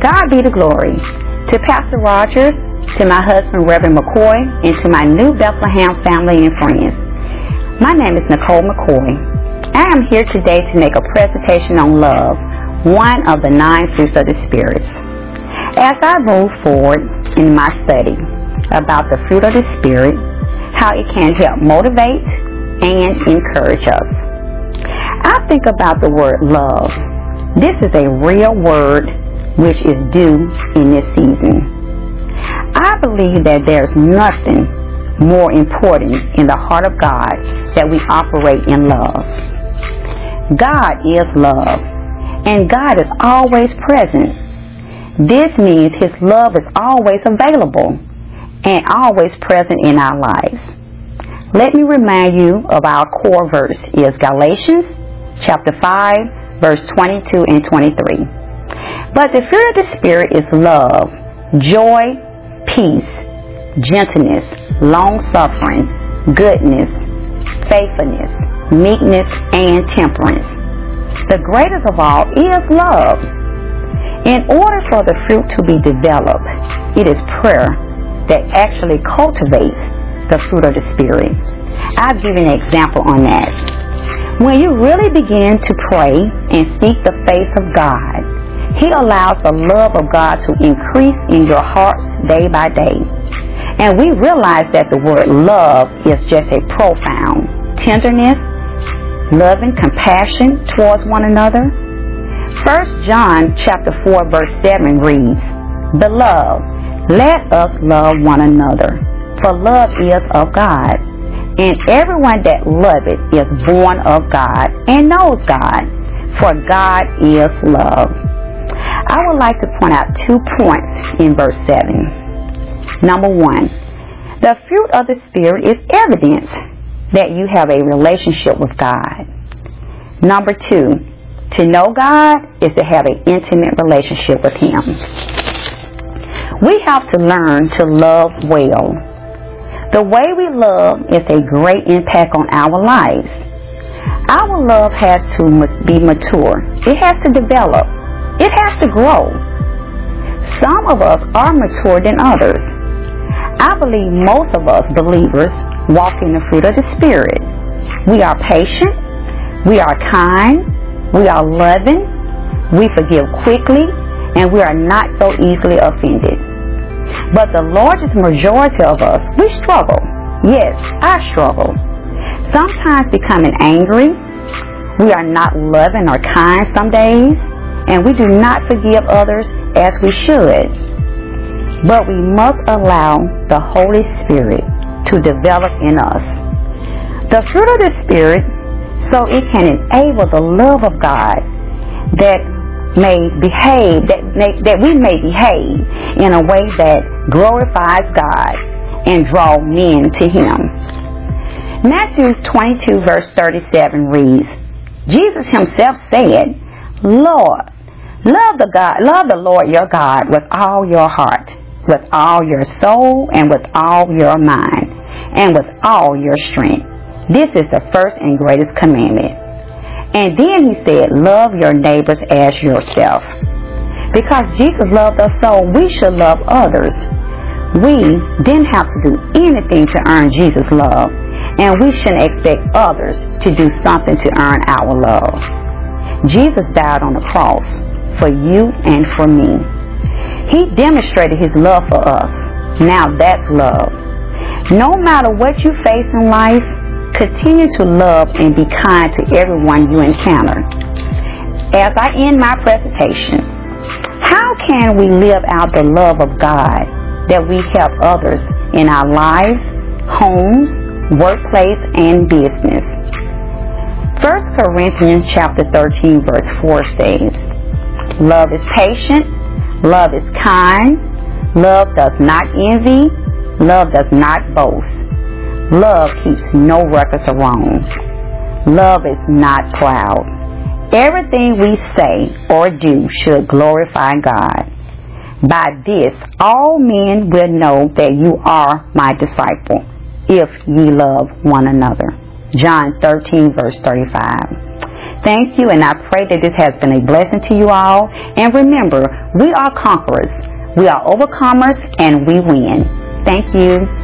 God be the glory. To Pastor Rogers, to my husband, Reverend McCoy, and to my new Bethlehem family and friends. My name is Nicole McCoy. I am here today to make a presentation on love, one of the 9 fruits of the Spirit. As I move forward in my study about the fruit of the Spirit, how it can help motivate and encourage us. I think about the word love. This is a real word which is due in this season. I believe that there's nothing more important in the heart of God that we operate in love. God is love, and God is always present. This means His love is always available and always present in our lives. Let me remind you of our core verse is Galatians chapter 5, verse 22 and 23. But the fruit of the Spirit is love, joy, peace, gentleness, long-suffering, goodness, faithfulness, meekness, and temperance. The greatest of all is love. In order for the fruit to be developed, it is prayer that actually cultivates the fruit of the Spirit. I'll give you an example on that. When you really begin to pray and seek the face of God, He allows the love of God to increase in your hearts day by day. And we realize that the word love is just a profound tenderness, love and compassion towards one another. 1 John chapter 4 verse 7 reads, Beloved, let us love one another, for love is of God. And everyone that loveth is born of God and knows God, for God is love. I would like to point out 2 points in verse 7. Number 1, the fruit of the Spirit is evidence that you have a relationship with God. Number 2, to know God is to have an intimate relationship with Him. We have to learn to love well. The way we love is a great impact on our lives. Our love has to be mature. It has to develop. It has to grow. Some of us are mature than others. I believe most of us believers walk in the fruit of the Spirit. We are patient. We are kind. We are loving. We forgive quickly. And we are not so easily offended. But the largest majority of us, we struggle. Yes, I struggle. Sometimes becoming angry. We are not loving or kind some days. And we do not forgive others as we should. But we must allow the Holy Spirit to develop in us the fruit of the Spirit, so it can enable the love of God that we may behave in a way that glorifies God and draw men to Him. Matthew 22 verse 37 reads, Jesus Himself said, Lord, love the Lord your God with all your heart, with all your soul, and with all your mind, and with all your strength. This is the first and greatest commandment. And then He said, love your neighbors as yourself. Because Jesus loved us so, we should love others. We didn't have to do anything to earn Jesus' love, and we shouldn't expect others to do something to earn our love. Jesus died on the cross for you and for me. He demonstrated His love for us. Now that's love. No matter what you face in life, continue to love and be kind to everyone you encounter. As I end my presentation, how can we live out the love of God that we help others in our lives, homes, workplace, and business? 1 Corinthians chapter 13 verse 4 says, Love is patient, love is kind, love does not envy, love does not boast, love keeps no records of wrongs, love is not proud. Everything we say or do should glorify God. By this all men will know that you are my disciple, if ye love one another. John 13 verse 35. Thank you, and I pray that this has been a blessing to you all. And remember, we are conquerors. We are overcomers, and we win. Thank you.